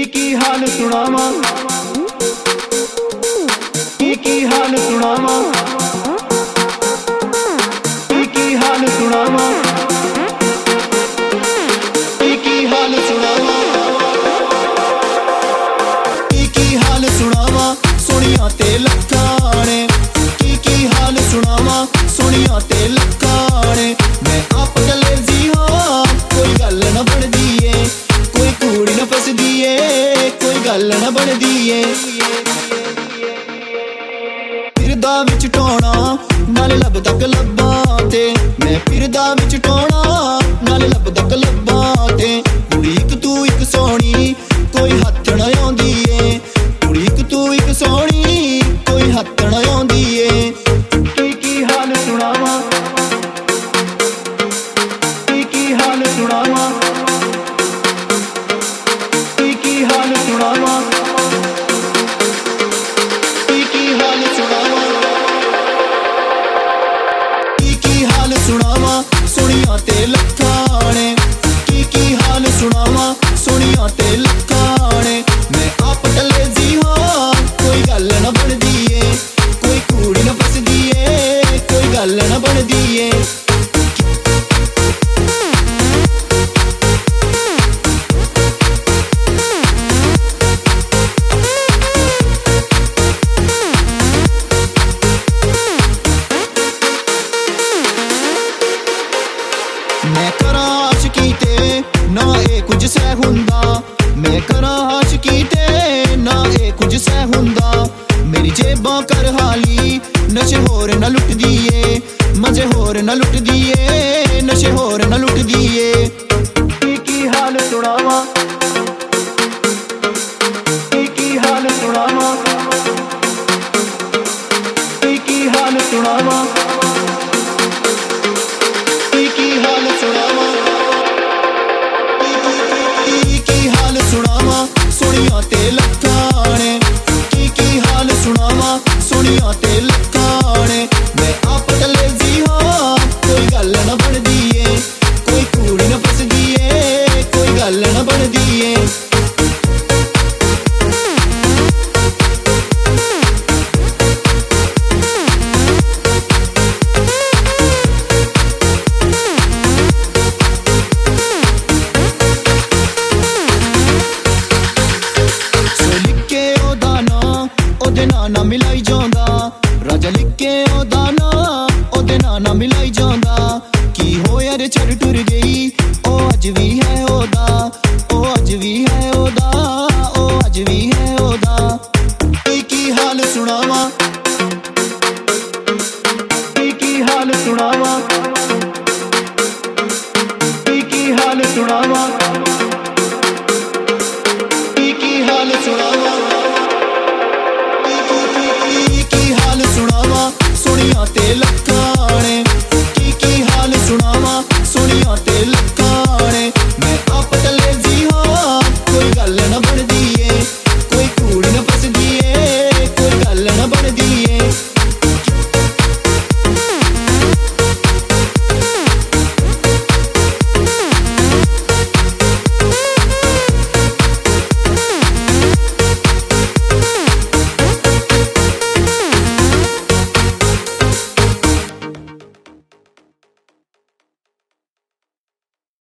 की हाल सुनावा, की हाल सुनावा, की हाल सुनावा, की हाल सुनावा, की हाल सुनावा सोनिया ते लखाने, की हाल सुनावा सोनिया ते लखाने। मैं आप कलेजी हाँ कोई गल न बनदी है, कोई कूड़ी न फसदी है, कोई गल न बनदी है। फिरदा विच टोना नाल लब तक लब्बा ते, मैं फिरदा विच टोना नाल लब तक लब्बा ते। कुड़ी इक तू इक सोहनी कोई हत्थ न आउंदी है, कुड़ी इक तू इक सोहनी कोई हत्थ न आउंदी है। की हाल सुनावा, की हाल सुनावा, की हाल सुनावा, की हाल सुनावा, की हाल सुनावा सोनिया ते लखाने, की हाल सुनावा सोनिया ते लखाने। मैं आप कलेजी हाँ कोई गल न बनदी है, कोई कूड़ी न फसदी है, कोई गल न बनदी है। मैं करां आशिकी ते ना ए कुछ सह हुंदा, मैं करां आशिकी ते